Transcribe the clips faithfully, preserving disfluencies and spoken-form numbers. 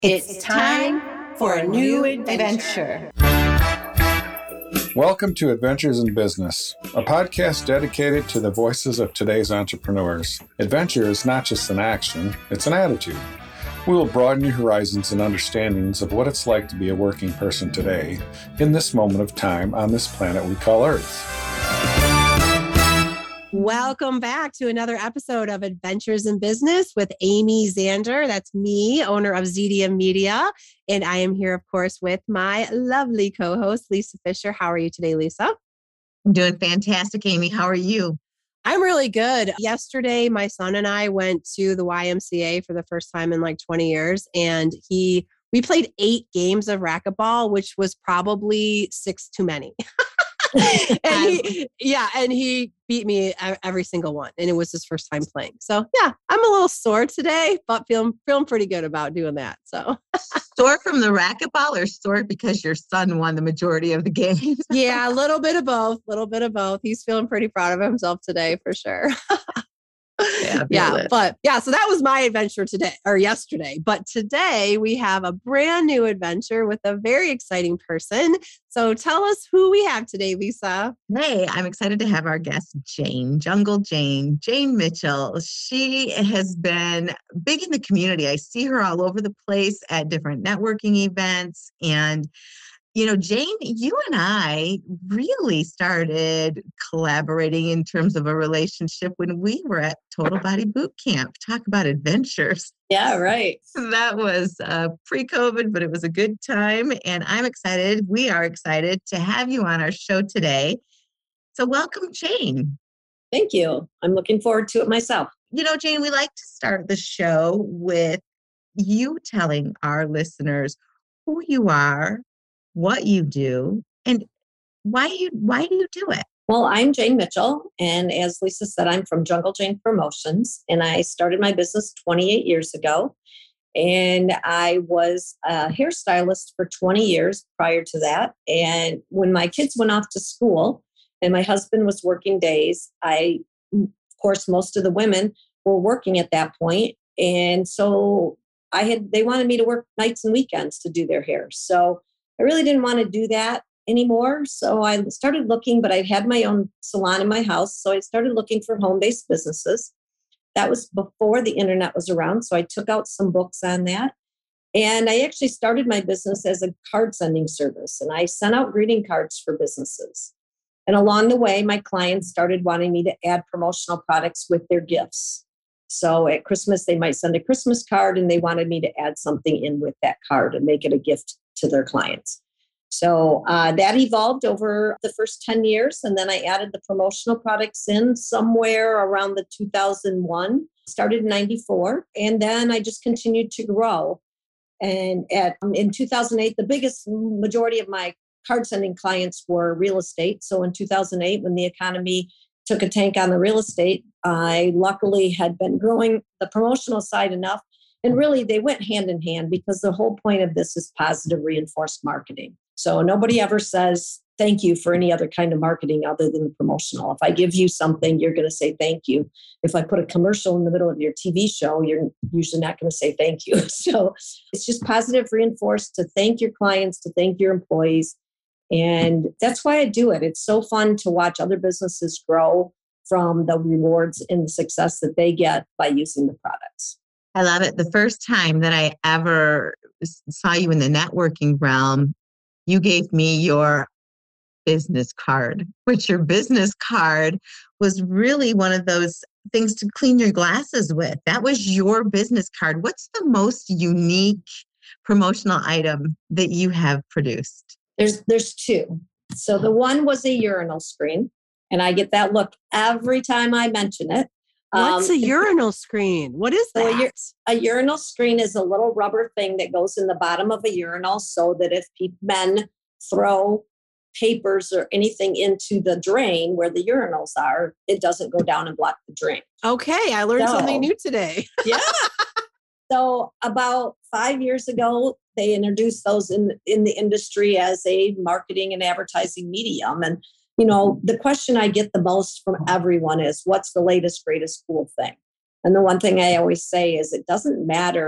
It's time for a new adventure. Welcome to Adventures in Business, a podcast dedicated to the voices of today's entrepreneurs. Adventure is not just an action, it's an attitude. We will broaden your horizons and understandings of what it's like to be a working person today, in this moment of time on this planet we call Earth. Welcome back to another episode of Adventures in Business with Amy Zander. That's me, owner of Z D M Media. And I am here, of course, with my lovely co-host, Lisa Fisher. How are you today, Lisa? I'm doing fantastic, Amy. How are you? I'm really good. Yesterday, my son and I went to the Y M C A for the first time in like twenty years. And he, we played eight games of racquetball, which was probably six too many. and he, yeah, and he beat me every single one, and it was his first time playing. So yeah, I'm a little sore today, but feeling feeling pretty good about doing that. So sore from the racquetball, or sore because your son won the majority of the games? Yeah, a little bit of both. A little bit of both. He's feeling pretty proud of himself today for sure. Yeah, yeah, but yeah, so that was my adventure today or yesterday. But today we have a brand new adventure with a very exciting person. So tell us who we have today, Lisa. Hey, I'm excited to have our guest, Jane, Jungle Jane, Jane Mitchell. She has been big in the community. I see her all over the place at different networking events. And you know, Jane, you and I really started collaborating in terms of a relationship when we were at Total Body Boot Camp. Talk about adventures. Yeah, right. That was uh, pre-COVID, but it was a good time. And I'm excited. We are excited to have you on our show today. So welcome, Jane. Thank you. I'm looking forward to it myself. You know, Jane, we like to start the show with you telling our listeners who you are, what you do, and why you why do you do it? Well, I'm Jane Mitchell, and as Lisa said, I'm from Jungle Jane Promotions, and I started my business twenty-eight years ago, and I was a hairstylist for twenty years prior to that. And when my kids went off to school and my husband was working days, I, of course, most of the women were working at that point, and so I had they wanted me to work nights and weekends to do their hair. So I really didn't want to do that anymore. So I started looking, but I had my own salon in my house. So I started looking for home-based businesses. That was before the internet was around. So I took out some books on that. And I actually started my business as a card sending service. And I sent out greeting cards for businesses. And along the way, my clients started wanting me to add promotional products with their gifts. So at Christmas, they might send a Christmas card and they wanted me to add something in with that card and make it a gift to their clients. So uh, that evolved over the first ten years. And then I added the promotional products in somewhere around the two thousand one, started in ninety-four. And then I just continued to grow. And at in two thousand eight, the biggest majority of my card sending clients were real estate. So in two thousand eight, when the economy took a tank on the real estate, I luckily had been growing the promotional side enough. And really, they went hand in hand because the whole point of this is positive reinforced marketing. So nobody ever says thank you for any other kind of marketing other than the promotional. If I give you something, you're going to say thank you. If I put a commercial in the middle of your T V show, you're usually not going to say thank you. So it's just positive reinforced to thank your clients, to thank your employees. And that's why I do it. It's so fun to watch other businesses grow from the rewards and the success that they get by using the products. I love it. The first time that I ever saw you in the networking realm, you gave me your business card, which your business card was really one of those things to clean your glasses with. That was your business card. What's the most unique promotional item that you have produced? There's there's two. So the one was a urinal screen, and I get that look every time I mention it. What's um, a urinal screen? What is that? So a, a urinal screen is a little rubber thing that goes in the bottom of a urinal so that if pe- men throw papers or anything into the drain where the urinals are, it doesn't go down and block the drain. Okay, I learned so, something new today. Yeah. So about five years ago, they introduced those in, in the industry as a marketing and advertising medium. And you know, the question I get the most from everyone is, what's the latest, greatest, cool thing? And the one thing I always say is, it doesn't matter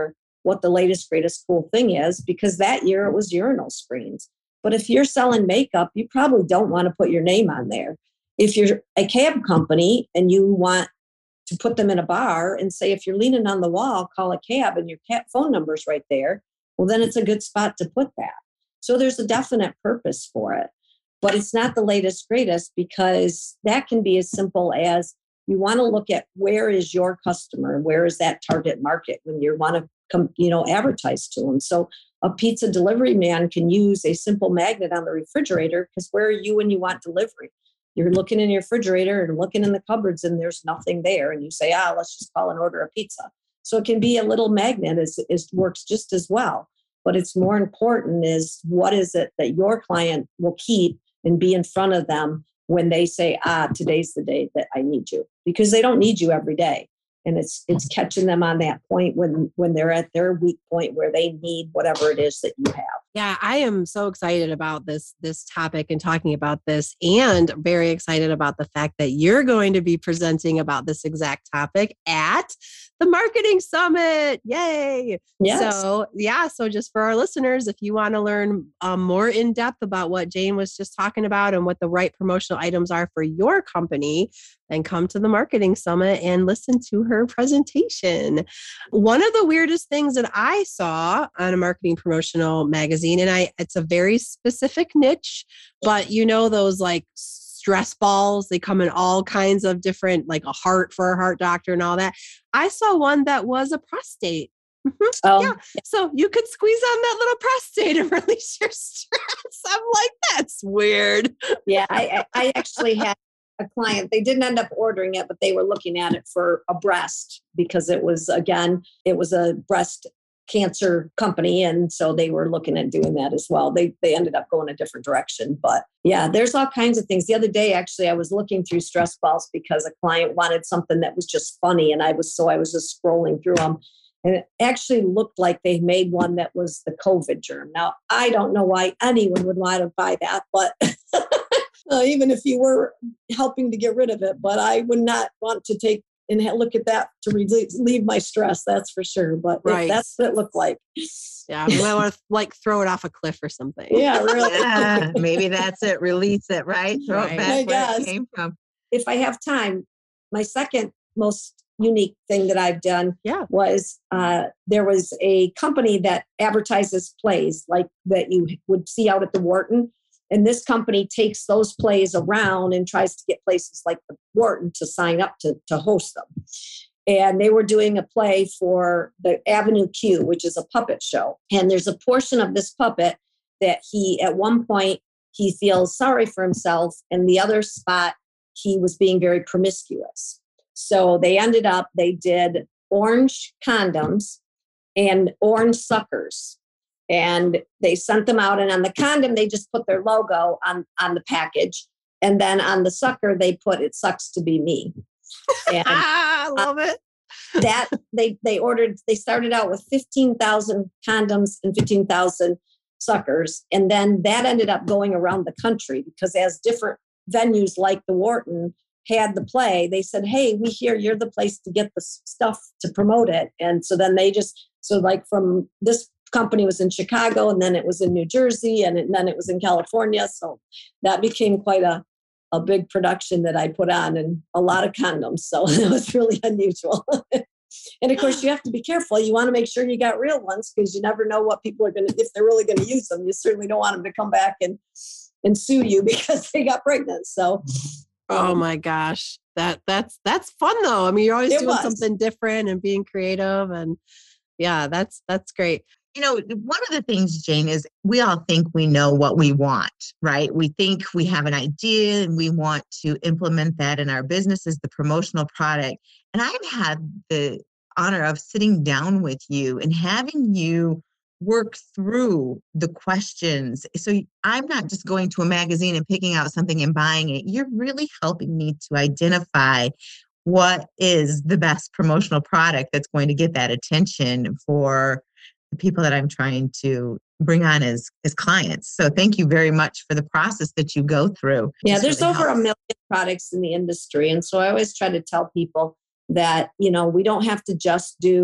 what the latest, greatest cool thing is, because that year it was urinal screens. But if you're selling makeup, you probably don't want to put your name on there. If you're a cab company and you want to put them in a bar and say, if you're leaning on the wall, call a cab and your cab phone number's right there, well, then it's a good spot to put that. So there's a definite purpose for it. But it's not the latest, greatest, because that can be as simple as you want to look at where is your customer, where is that target market when you want to come, you know, advertise to them. So a pizza delivery man can use a simple magnet on the refrigerator, because where are you when you want delivery? You're looking in your refrigerator and looking in the cupboards and there's nothing there. And you say, ah, let's just call and order a pizza. So it can be a little magnet, is, is works just as well. But it's more important is what is it that your client will keep and be in front of them when they say, ah, today's the day that I need you, because they don't need you every day. And it's it's catching them on that point when when they're at their weak point where they need whatever it is that you have. Yeah, I am so excited about this this topic and talking about this, and very excited about the fact that you're going to be presenting about this exact topic at the Marketing Summit. Yay! Yes. So yeah, so just for our listeners, if you want to learn um, more in depth about what Jane was just talking about and what the right promotional items are for your company, then come to the Marketing Summit and listen to her presentation. One of the weirdest things that I saw on a marketing promotional magazine, and I it's a very specific niche, but you know those like stress balls, they come in all kinds of different, like a heart for a heart doctor and all that. I saw one that was a prostate. Mm-hmm. Oh. Yeah. So you could squeeze on that little prostate and release your stress. I'm like, that's weird. Yeah, I, I actually had a client, they didn't end up ordering it, but they were looking at it for a breast, because it was, again, it was a breast cancer company. And so they were looking at doing that as well. They they ended up going a different direction. But yeah, there's all kinds of things. The other day, actually, I was looking through stress balls because a client wanted something that was just funny. And I was, so I was just scrolling through them. And it actually looked like they made one that was the COVID germ. Now, I don't know why anyone would want to buy that, but uh, even if you were helping to get rid of it, but I would not want to take and look at that to relieve my stress. That's for sure. But right. it, that's what it looked like. Yeah. You might want to like throw it off a cliff or something. Yeah, really. Yeah, maybe that's it. Release it, right? Throw Right. it back I where guess. it came from. If I have time, my second most unique thing that I've done Yeah. was uh, there was a company that advertises plays like that you would see out at the Wharton. And this company takes those plays around and tries to get places like the Wharton to sign up to, to host them. And they were doing a play for the Avenue Q, which is a puppet show. And there's a portion of this puppet that he, at one point, he feels sorry for himself. And the other spot, he was being very promiscuous. So they ended up, they did orange condoms and orange suckers. And they sent them out. And on the condom, they just put their logo on, on the package. And then on the sucker, they put, "It sucks to be me." And I love it. that they, they ordered, they started out with fifteen thousand condoms and fifteen thousand suckers. And then that ended up going around the country, because as different venues like the Wharton had the play, they said, "Hey, we hear you're the place to get the stuff to promote it." And so then they just, so like from this company was in Chicago, and then it was in New Jersey, and, it, and then it was in California. So that became quite a, a big production that I put on, and a lot of condoms. So it was really unusual. And of course, you have to be careful. You want to make sure you got real ones, because you never know what people are going to, if they're really going to use them. You certainly don't want them to come back and, and sue you because they got pregnant. So, Oh um, my gosh. That that's that's fun though. I mean, you're always It doing was. something different and being creative, and yeah, that's that's great. You know, one of the things, Jane, is we all think we know what we want, right? We think we have an idea and we want to implement that in our business as the promotional product. And I've had the honor of sitting down with you and having you work through the questions. So I'm not just going to a magazine and picking out something and buying it. You're really helping me to identify what is the best promotional product that's going to get that attention for the people that I'm trying to bring on as, as clients. So thank you very much for the process that you go through. yeah, This there's really over a helps. million products in the industry. And so I always try to tell people that, you know, we don't have to just do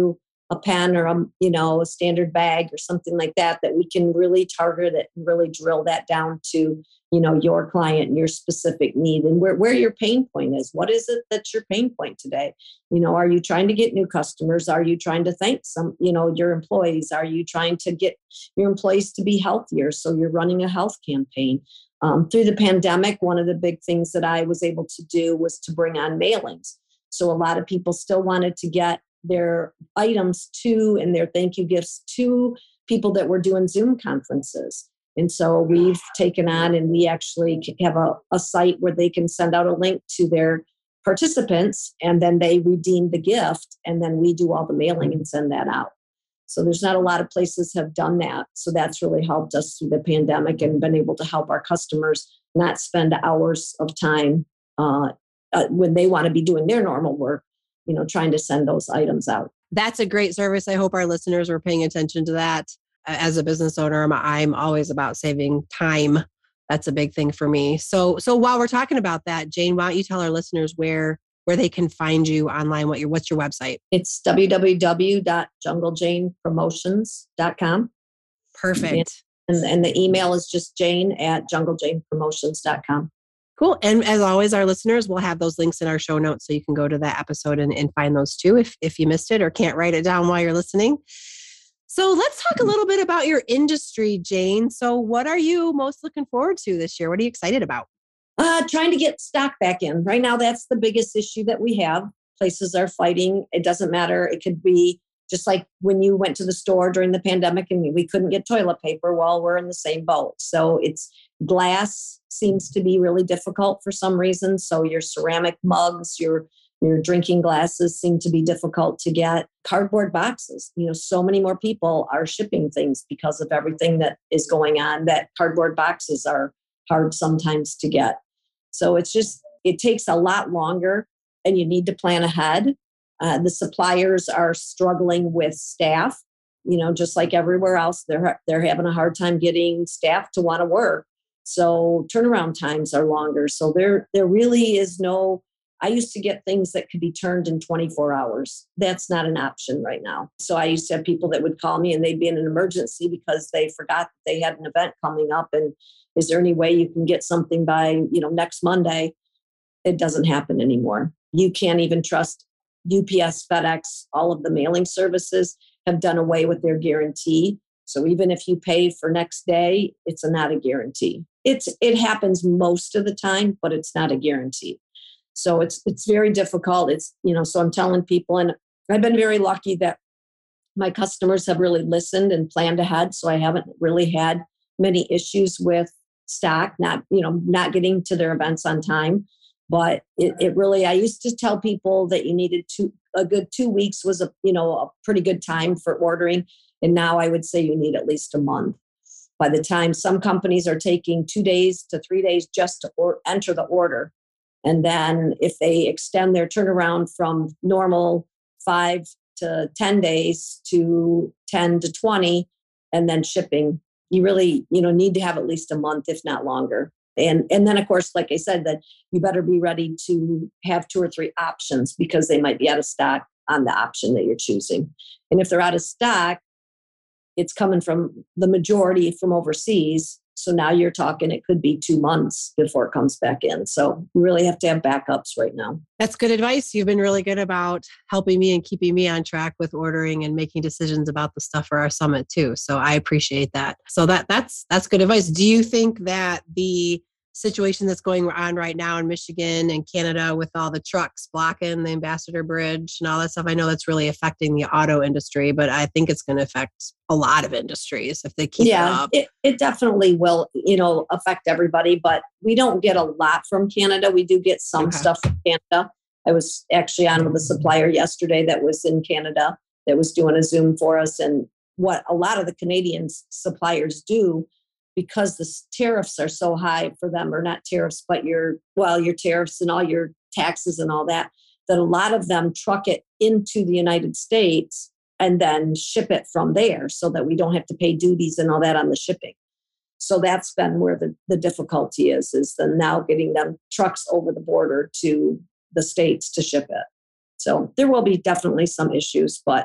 a pen or a, you know, a standard bag or something like that, that we can really target it and really drill that down to, you know, your client and your specific need and where, where your pain point is. What is it that's your pain point today? You know, are you trying to get new customers? Are you trying to thank some, you know, your employees? Are you trying to get your employees to be healthier? So you're running a health campaign. Um, through the pandemic, one of the big things that I was able to do was to bring on mailings. So a lot of people still wanted to get their items to and their thank you gifts to people that were doing Zoom conferences. And so we've taken on and we actually have a, a site where they can send out a link to their participants and then they redeem the gift and then we do all the mailing and send that out. So there's not a lot of places have done that. So that's really helped us through the pandemic and been able to help our customers not spend hours of time uh, uh, when they want to be doing their normal work, you know, trying to send those items out. That's a great service. I hope our listeners were paying attention to that. As a business owner, I'm, I'm always about saving time. That's a big thing for me. So, so while we're talking about that, Jane, why don't you tell our listeners where where they can find you online? What your what's your website? It's w w w dot jungle jane promotions dot com. Perfect. And, and the email is just jane at jungle jane promotions dot com. Cool. And as always, our listeners will have those links in our show notes so you can go to that episode and, and find those too if, if you missed it or can't write it down while you're listening. So let's talk a little bit about your industry, Jane. So what are you most looking forward to this year? What are you excited about? Uh, trying to get stock back in. Right now, that's the biggest issue that we have. Places are fighting. It doesn't matter. It could be just like when you went to the store during the pandemic and we couldn't get toilet paper. Well, we're in the same boat. So it's glass seems to be really difficult for some reason. So your ceramic mugs, your your drinking glasses seem to be difficult to get. Cardboard boxes, you know, so many more people are shipping things because of everything that is going on that cardboard boxes are hard sometimes to get. So it's just, it takes a lot longer and you need to plan ahead. Uh, the suppliers are struggling with staff, you know, just like everywhere else, they're, they're having a hard time getting staff to want to work. So turnaround times are longer. So there, there really is no, I used to get things that could be turned in twenty-four hours. That's not an option right now. So I used to have people that would call me and they'd be in an emergency because they forgot that they had an event coming up. And is there any way you can get something by, you know, next Monday? It doesn't happen anymore. You can't even trust U P S, FedEx, all of the mailing services have done away with their guarantee. So even if you pay for next day, it's a, not a guarantee. It's it happens most of the time, but it's not a guarantee. So it's it's very difficult. It's, you know, so I'm telling people, and I've been very lucky that my customers have really listened and planned ahead. So I haven't really had many issues with stock, not, you know, not getting to their events on time. But it, it really, I used to tell people that you needed two, a good two weeks was a, you know, a pretty good time for ordering. And now I would say you need at least a month. By the time some companies are taking two days to three days just to or, enter the order. And then if they extend their turnaround from normal five to ten days to ten to twenty, and then shipping, you really, you know, need to have at least a month, if not longer. And, and then, of course, like I said, that you better be ready to have two or three options because they might be out of stock on the option that you're choosing. And if they're out of stock, it's coming from the majority from overseas. So now you're talking, it could be two months before it comes back in. So you really have to have backups right now. That's good advice. You've been really good about helping me and keeping me on track with ordering and making decisions about the stuff for our summit too. So I appreciate that. So that that's that's good advice. Do you think that the situation that's going on right now in Michigan and Canada with all the trucks blocking the Ambassador Bridge and all that stuff, I know that's really affecting the auto industry, but I think it's going to affect a lot of industries if they keep yeah, it up. It, it definitely will, you know, affect everybody, but we don't get a lot from Canada. We do get some Okay. stuff from Canada. I was actually on with a supplier yesterday that was in Canada that was doing a Zoom for us. And what a lot of the Canadian suppliers do, because the tariffs are so high for them, or not tariffs, but your, well, your tariffs and all your taxes and all that, that a lot of them truck it into the United States and then ship it from there so that we don't have to pay duties and all that on the shipping. So that's been where the, the difficulty is, is then now getting them trucks over the border to the States to ship it. So there will be definitely some issues, but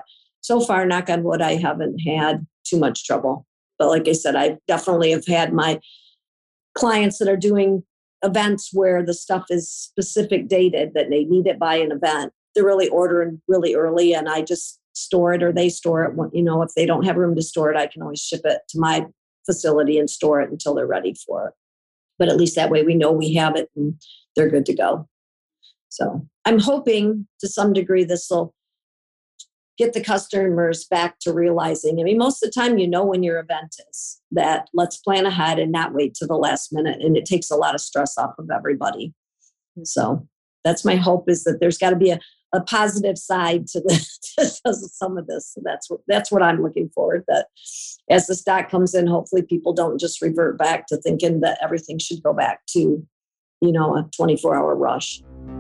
so far, knock on wood, I haven't had too much trouble. But like I said, I definitely have had my clients that are doing events where the stuff is specific dated that they need it by an event. They're really ordering really early, and I just store it, or they store it. You know, if they don't have room to store it, I can always ship it to my facility and store it until they're ready for it. But at least that way we know we have it and they're good to go. So I'm hoping to some degree this will get the customers back to realizing, I mean, most of the time, you know, when your event is, that let's plan ahead and not wait to the last minute. And it takes a lot of stress off of everybody. So that's my hope, is that there's got to be a, a positive side to, the, to some of this. So that's what, that's what I'm looking forward, that as the stock comes in, hopefully people don't just revert back to thinking that everything should go back to, you know, a twenty-four hour rush.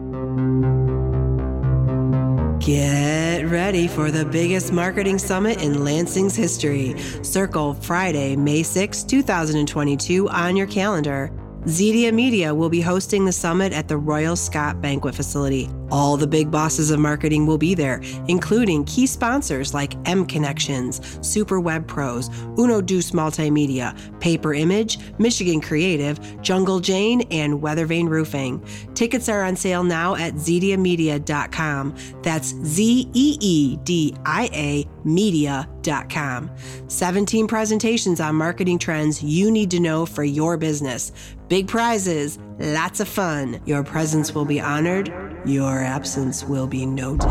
Get ready for the biggest marketing summit in Lansing's history. Circle Friday, May sixth, twenty twenty-two on your calendar. Zedia Media will be hosting the summit at the Royal Scott Banquet Facility. All the big bosses of marketing will be there, including key sponsors like M Connections, Super Web Pros, Uno Deuce Multimedia, Paper Image, Michigan Creative, Jungle Jane, and Weather Vane Roofing. Tickets are on sale now at zedia media dot com. That's Z E E D I A media dot com. seventeen presentations on marketing trends you need to know for your business. Big prizes, lots of fun. Your presence will be honored. Your absence will be noted.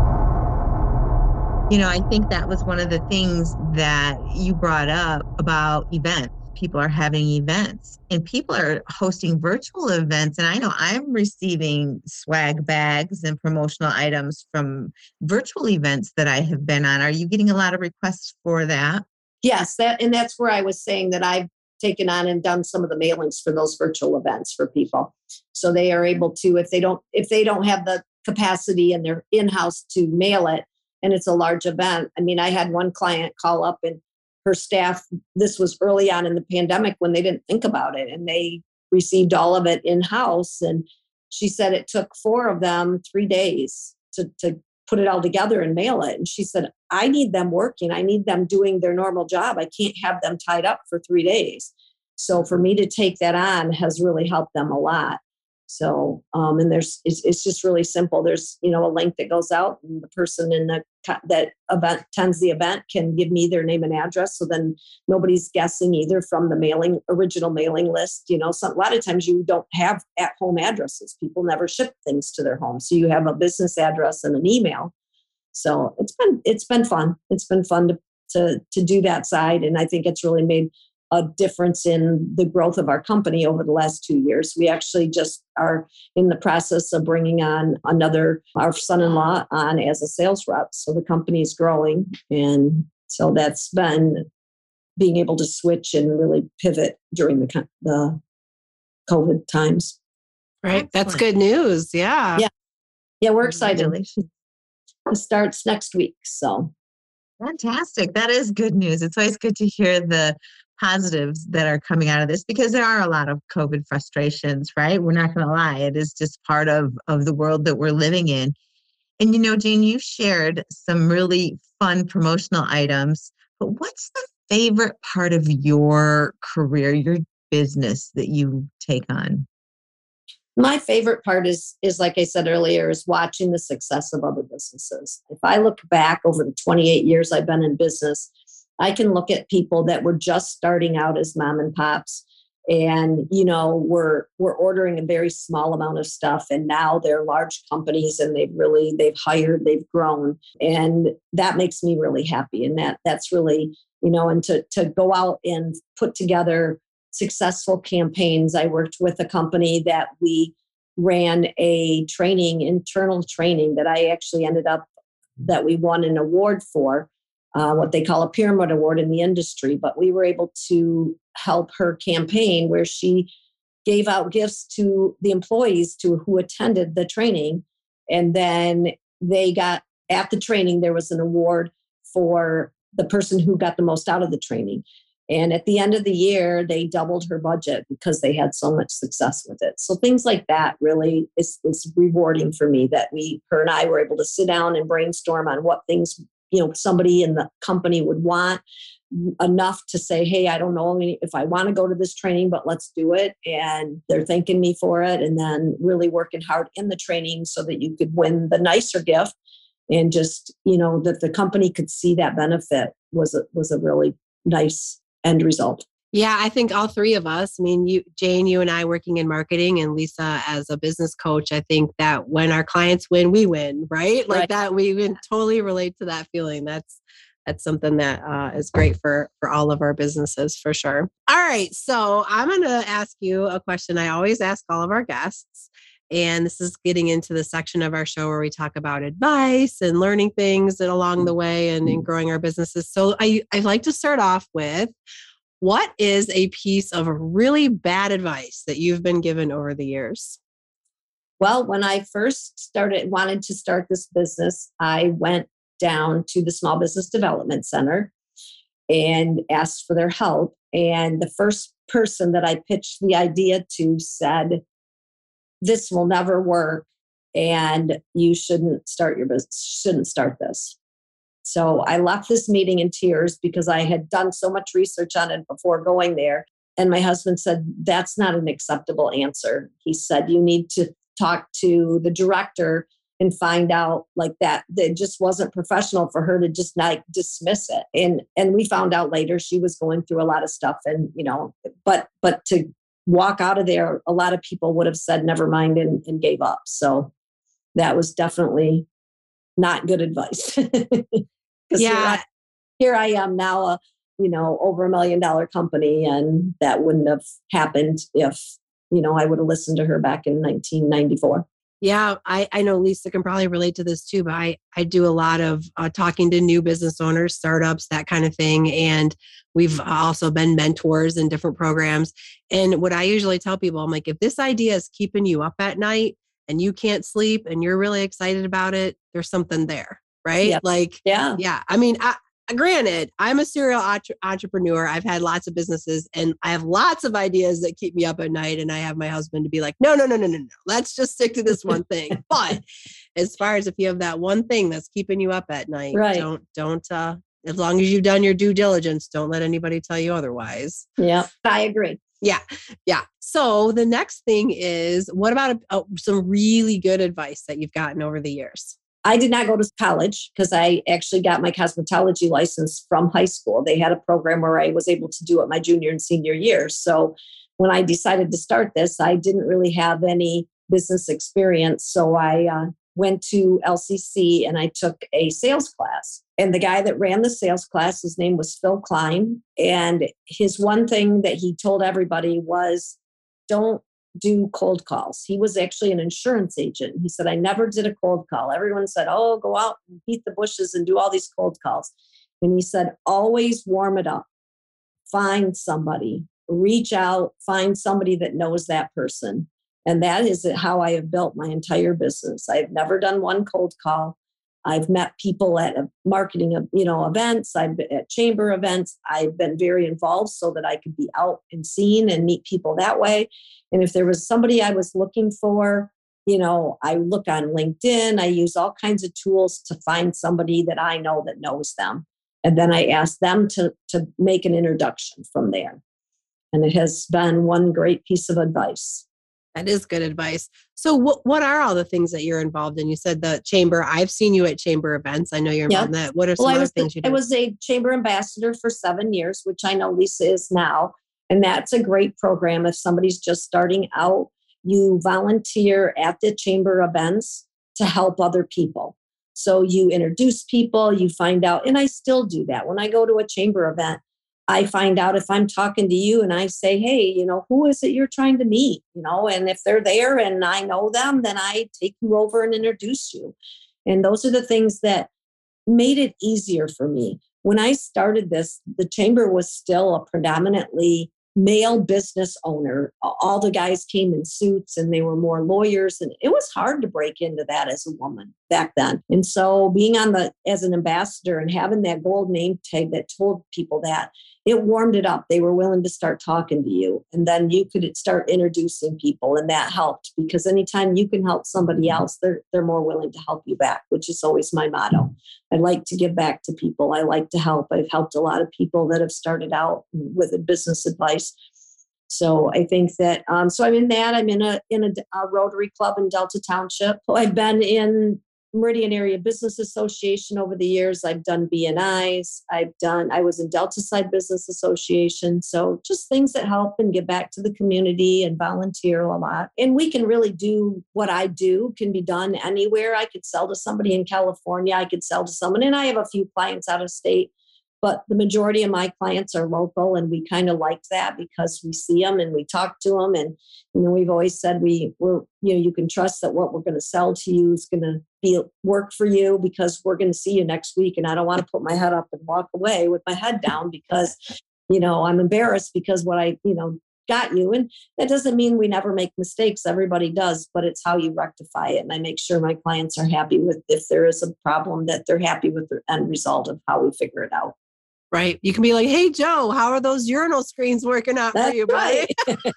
You know, I think that was one of the things that you brought up about events. People are having events and people are hosting virtual events. And I know I'm receiving swag bags and promotional items from virtual events that I have been on. Are you getting a lot of requests for that? Yes, that and that's where I was saying that I've taken on and done some of the mailings for those virtual events for people. So they are able to, if they don't, if they don't have the capacity in their in-house to mail it, and it's a large event. I mean, I had one client call up and her staff, this was early on in the pandemic when they didn't think about it, and they received all of it in-house. And she said it took four of them three days to, to put it all together and mail it. And she said, I need them working. I need them doing their normal job. I can't have them tied up for three days. So for me to take that on has really helped them a lot. So, um, and there's, it's, it's just really simple. There's, you know, a link that goes out, and the person in the, that event attends the event can give me their name and address. So then nobody's guessing either from the mailing, original mailing list. You know, some, a lot of times you don't have at home addresses. People never ship things to their home. So you have a business address and an email. So it's been, it's been fun. It's been fun to, to, to do that side. And I think it's really made a difference in the growth of our company over the last two years. We actually just are in the process of bringing on another, our son-in-law on as a sales rep. So the company is growing. And so that's been being able to switch and really pivot during the, the COVID times. Right. That's good news. Yeah. Yeah. Yeah. We're excited. It starts next week. So fantastic. That is good news. It's always good to hear the positives that are coming out of this, because there are a lot of COVID frustrations, right? We're not going to lie. It is just part of, of the world that we're living in. And, you know, Jane, you shared some really fun promotional items, but what's the favorite part of your career, your business that you take on? My favorite part is, is like I said earlier, is watching the success of other businesses. If I look back over the twenty-eight years I've been in business, I can look at people that were just starting out as mom and pops, and, you know, were, were ordering a very small amount of stuff. And now they're large companies, and they've really, they've hired, they've grown. And that makes me really happy. And that, that's really, you know, and to, to go out and put together successful campaigns. I worked with a company that we ran a training, internal training that I actually ended up, that we won an award for. Uh, what they call a pyramid award in the industry, but we were able to help her campaign where she gave out gifts to the employees to who attended the training. And then they got, at the training, there was an award for the person who got the most out of the training. And at the end of the year, they doubled her budget because they had so much success with it. So things like that really is, is rewarding for me, that we, her and I were able to sit down and brainstorm on what things you know, somebody in the company would want enough to say, hey, I don't know if I want to go to this training, but let's do it. And they're thanking me for it. And then really working hard in the training so that you could win the nicer gift. And just, you know, that the company could see that benefit was a, was a really nice end result. Yeah, I think all three of us, I mean, you, Jane, you and I working in marketing, and Lisa as a business coach, I think that when our clients win, we win, right? Like Right. that, we can totally relate to that feeling. That's that's something that uh, is great for, for all of our businesses for sure. All right, so I'm going to ask you a question I always ask all of our guests. And this is getting into the section of our show where we talk about advice and learning things along the way and, and growing our businesses. So I, I like to start off with, what is a piece of really bad advice that you've been given over the years? Well, when I first started, wanted to start this business, I went down to the Small Business Development Center and asked for their help. And the first person that I pitched the idea to said, this will never work and you shouldn't start your business, shouldn't start this. So I left this meeting in tears because I had done so much research on it before going there. And my husband said, that's not an acceptable answer. He said, you need to talk to the director and find out like that. That just wasn't professional for her to just like dismiss it. And and we found out later she was going through a lot of stuff. And, you know, but but to walk out of there, a lot of people would have said, never mind, and, and gave up. So that was definitely not good advice. Yeah. Here I, here I am now, a, you know, over a million dollar company. And that wouldn't have happened if, you know, I would have listened to her back in nineteen ninety-four. Yeah, I, I know Lisa can probably relate to this too, but I, I do a lot of uh, talking to new business owners, startups, that kind of thing. And we've also been mentors in different programs. And what I usually tell people, I'm like, if this idea is keeping you up at night and you can't sleep and you're really excited about it, there's something there, right? Yep. Like, Yeah. yeah. I mean, I, granted, I'm a serial entre- entrepreneur. I've had lots of businesses and I have lots of ideas that keep me up at night. And I have my husband to be like, no, no, no, no, no, no. Let's just stick to this one thing. But as far as if you have that one thing that's keeping you up at night, Right. don't, don't, uh, as long as you've done your due diligence, don't let anybody tell you otherwise. Yeah, I agree. Yeah. Yeah. So the next thing is, what about uh, some really good advice that you've gotten over the years? I did not go to college because I actually got my cosmetology license from high school. They had a program where I was able to do it my junior and senior years. So when I decided to start this, I didn't really have any business experience. So I uh, went to L C C and I took a sales class. And the guy that ran the sales class, his name was Phil Klein. And his one thing that he told everybody was, don't do cold calls. He was actually an insurance agent. He said, I never did a cold call. Everyone said, oh, go out and beat the bushes and do all these cold calls. And he said, always warm it up. Find somebody, reach out, find somebody that knows that person. And that is how I have built my entire business. I've never done one cold call. I've met people at marketing, you know, events. I've been at chamber events. I've been very involved so that I could be out and seen and meet people that way. And if there was somebody I was looking for, you know, I look on LinkedIn. I use all kinds of tools to find somebody that I know that knows them. And then I ask them to, to make an introduction from there. And it has been one great piece of advice. That is good advice. So what what are all the things that you're involved in? You said the chamber. I've seen you at chamber events. I know you're involved Yep. in that. What are some Well, I other was things the, you do? I was a chamber ambassador for seven years, which I know Lisa is now. And that's a great program. If somebody's just starting out, you volunteer at the chamber events to help other people. So you introduce people, you find out, and I still do that. When I go to a chamber event, I find out if I'm talking to you and I say, hey, you know, who is it you're trying to meet? You know, and if they're there and I know them, then I take you over and introduce you. And those are the things that made it easier for me. When I started this, the chamber was still a predominantly male business owner. All the guys came in suits and they were more lawyers. And it was hard to break into that as a woman. back then. And so being on the, as an ambassador and having that gold name tag that told people that, it warmed it up. They were willing to start talking to you. And then you could start introducing people, and that helped, because anytime you can help somebody else, they're, they're more willing to help you back, which is always my motto. I like to give back to people. I like to help. I've helped a lot of people that have started out with a business advice. So I think that, um, so I'm in that, I'm in a, in a, a Rotary Club in Delta Township. I've been in Meridian Area Business Association over the years. I've done B N Is. I've done, I was in Delta Side Business Association. So just things that help and give back to the community and volunteer a lot. And we can really do what I do can be done anywhere. I could sell to somebody in California. I could sell to someone, and I have a few clients out of state. But the majority of my clients are local, and we kind of like that because we see them and we talk to them. And, you know, we've always said we, we're, you know, you can trust that what we're going to sell to you is going to be work for you, because we're going to see you next week. And I don't want to put my head up and walk away with my head down because, you know, I'm embarrassed because what I, you know, got you. And that doesn't mean we never make mistakes. Everybody does, but it's how you rectify it. And I make sure my clients are happy with, if there is a problem, that they're happy with the end result of how we figure it out. Right. You can be like, hey, Joe, how are those urinal screens working out That's for you, right.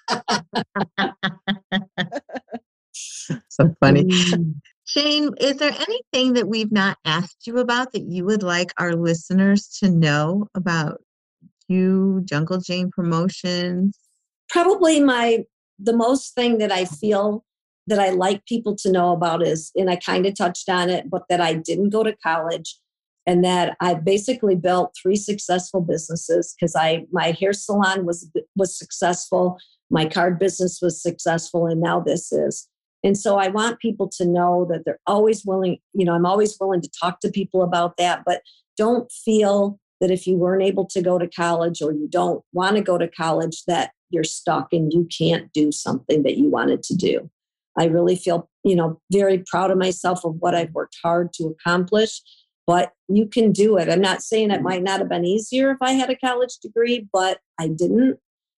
So funny. Jane, is there anything that we've not asked you about that you would like our listeners to know about you, Jungle Jane Promotions? Probably my, the most thing that I feel that I like people to know about is, and I kind of touched on it, but that I didn't go to college. And that I basically built three successful businesses, because I my hair salon was was successful, my card business was successful, and now this is. And so I want people to know that they're always willing, you know, I'm always willing to talk to people about that, but don't feel that if you weren't able to go to college or you don't want to go to college, that you're stuck and you can't do something that you wanted to do. I really feel, you know, very proud of myself of what I've worked hard to accomplish. But you can do it. I'm not saying it might not have been easier if I had a college degree, but I didn't.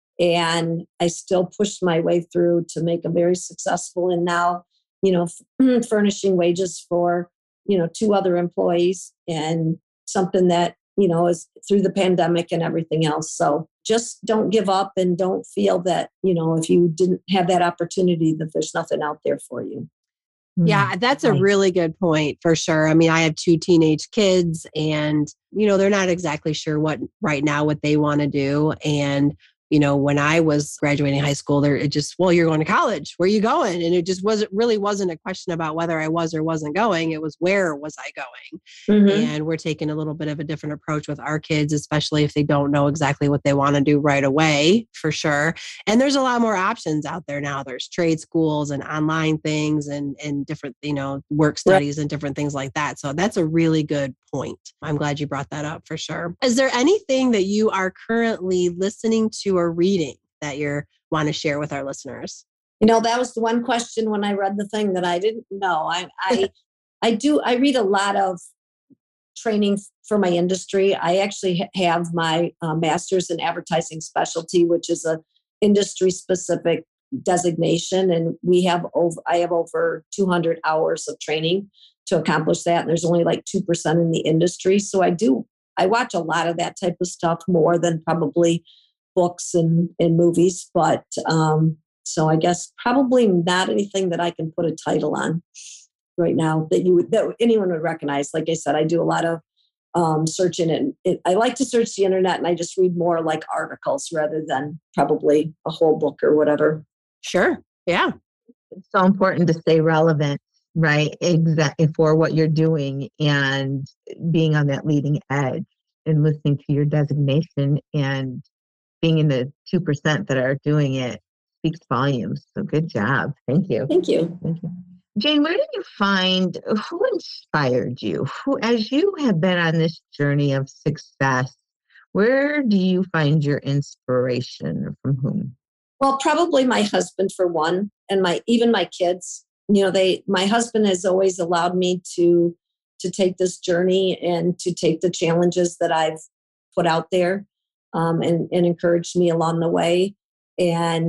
And I still pushed my way through to make a very successful, and now, you know, f- furnishing wages for, you know, two other employees, and something that, you know, is through the pandemic and everything else. So just don't give up, and don't feel that, you know, if you didn't have that opportunity, that there's nothing out there for you. Yeah, that's a really good point for sure. I mean, I have two teenage kids, and, you know, they're not exactly sure what right now, what they want to do. And, you know, when I was graduating high school, there, it just, well, you're going to college. Where are you going? And it just wasn't really wasn't a question about whether I was or wasn't going. It was, where was I going? Mm-hmm. And we're taking a little bit of a different approach with our kids, especially if they don't know exactly what they want to do right away, for sure. And there's a lot more options out there now. There's trade schools and online things, and, and different, you know, work studies and different things like that. So that's a really good point. I'm glad you brought that up, for sure. Is there anything that you are currently listening to or reading that you want to share with our listeners? You know, that was the one question when I read the thing that I didn't know. I I, I do, I read a lot of training for my industry. I actually have my uh, master's in advertising specialty, which is a industry specific designation. And we have over, I have over two hundred hours of training to accomplish that. And there's only like two percent in the industry. So I do, I watch a lot of that type of stuff, more than probably books and, and movies. But um, so I guess probably not anything that I can put a title on right now that you would, that anyone would recognize. Like I said, I do a lot of um, searching, and it, I like to search the internet, and I just read more like articles rather than probably a whole book or whatever. Sure. Yeah. It's so important to stay relevant, right? Exactly, for what you're doing, and being on that leading edge, and listening to your designation, and being in the two percent that are doing it speaks volumes. So good job. Thank you. Thank you. Thank you. Jane, where did you find, who inspired you? Who, as you have been on this journey of success, where do you find your inspiration, from whom? Well, probably my husband, for one, and my, even my kids. You know, they, my husband has always allowed me to, to take this journey and to take the challenges that I've put out there, um, and, and encouraged me along the way. And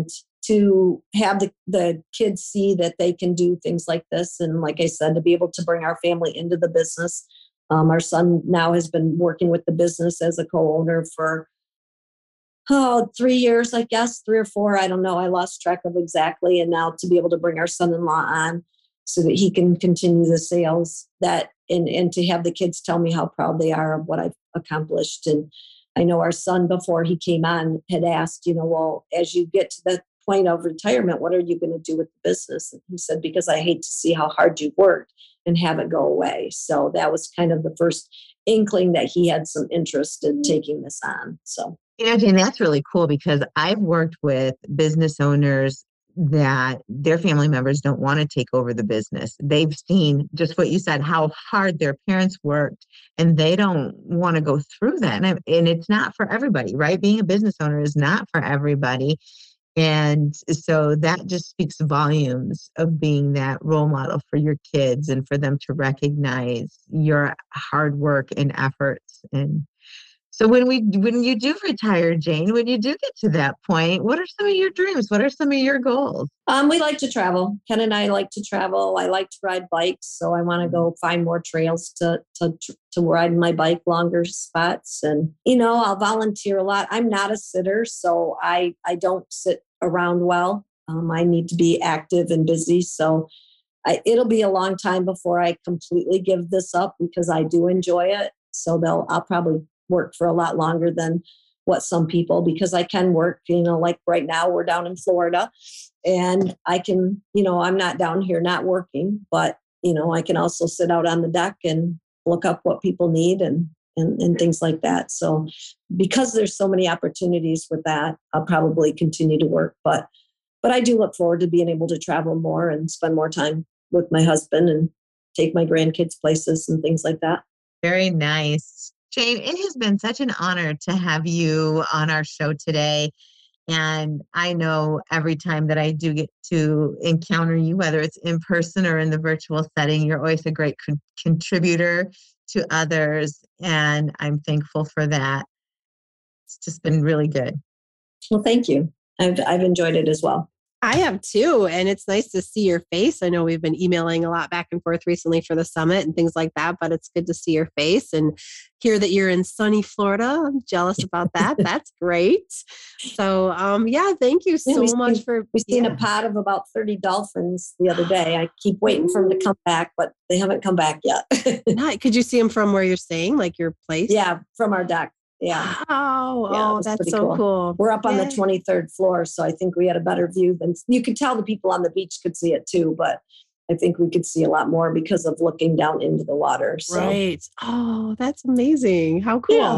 to have the, the kids see that they can do things like this. And like I said, to be able to bring our family into the business. Um, our son now has been working with the business as a co-owner for, oh, three years, I guess, three or four. I don't know. I lost track of exactly. And now to be able to bring our son-in-law on so that he can continue the sales that, and, and to have the kids tell me how proud they are of what I've accomplished. And I know our son, before he came on, had asked, you know, well, as you get to the point of retirement, what are you going to do with the business? And he said, because I hate to see how hard you worked and have it go away. So that was kind of the first inkling that he had some interest in taking this on. So, yeah, Jane, that's really cool because I've worked with business owners that their family members don't want to take over the business. They've seen just what you said, how hard their parents worked, and they don't want to go through that. And, and it's not for everybody, right? Being a business owner is not for everybody. And so that just speaks volumes of being that role model for your kids and for them to recognize your hard work and efforts. And so when we when you do retire, Jane, when you do get to that point, what are some of your dreams? What are some of your goals? Um, we like to travel. Ken and I like to travel. I like to ride bikes, so I want to go find more trails to to to ride my bike, longer spots, and you know, I'll volunteer a lot. I'm not a sitter, so I I don't sit around well. Um, I need to be active and busy, so I, it'll be a long time before I completely give this up because I do enjoy it. So they'll I'll probably work for a lot longer than what some people, because I can work, you know, like right now we're down in Florida and I can, you know, I'm not down here not working, but, you know, I can also sit out on the deck and look up what people need and, and, and things like that. So because there's so many opportunities with that, I'll probably continue to work, but, but I do look forward to being able to travel more and spend more time with my husband and take my grandkids places and things like that. Very nice. Jane, it has been such an honor to have you on our show today. And I know every time that I do get to encounter you, whether it's in person or in the virtual setting, you're always a great con- contributor to others. And I'm thankful for that. It's just been really good. Well, thank you. I've, I've enjoyed it as well. I have too. And it's nice to see your face. I know we've been emailing a lot back and forth recently for the summit and things like that, but it's good to see your face and hear that you're in sunny Florida. I'm jealous about that. That's great. So, um, yeah, thank you so yeah, much seen, for... We've seen yeah. a pod of about thirty dolphins the other day. I keep waiting for them to come back, but they haven't come back yet. Nice. Could you see them from where you're staying, like your place? Yeah, from our deck. Yeah. Oh, yeah, oh, that's so cool. cool. We're up on Yay. the twenty-third floor, so I think we had a better view than you could tell. The people on the beach could see it too, but I think we could see a lot more because of looking down into the water. So. Right. Oh, that's amazing. How cool. Yeah.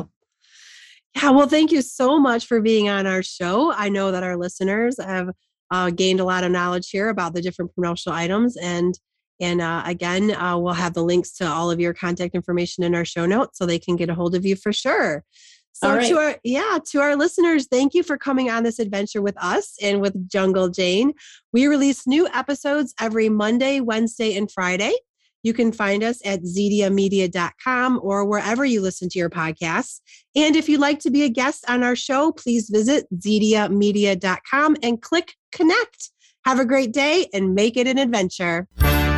yeah. Well, thank you so much for being on our show. I know that our listeners have uh, gained a lot of knowledge here about the different promotional items. And And uh, again, uh, we'll have the links to all of your contact information in our show notes so they can get a hold of you for sure. So right. to our, yeah, to our listeners, thank you for coming on this adventure with us and with Jungle Jane. We release new episodes every Monday, Wednesday, and Friday. You can find us at zedia media dot com or wherever you listen to your podcasts. And if you'd like to be a guest on our show, please visit zedia media dot com and click connect. Have a great day and make it an adventure.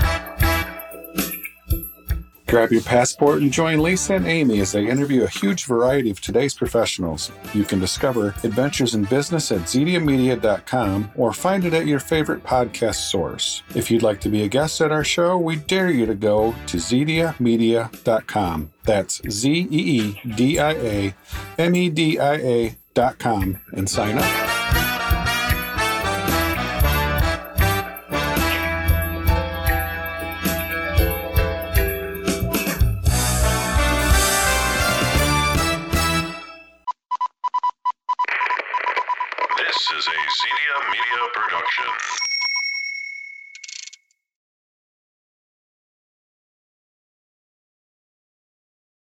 Grab your passport and join Lisa and Amy as they interview a huge variety of today's professionals. You can discover Adventures in Business at zedia media dot com or find it at your favorite podcast source. If you'd like to be a guest at our show, we dare you to go to zedia media dot com. That's Z E E D I A M E D I A dot com and sign up. This is a Zedia Media production.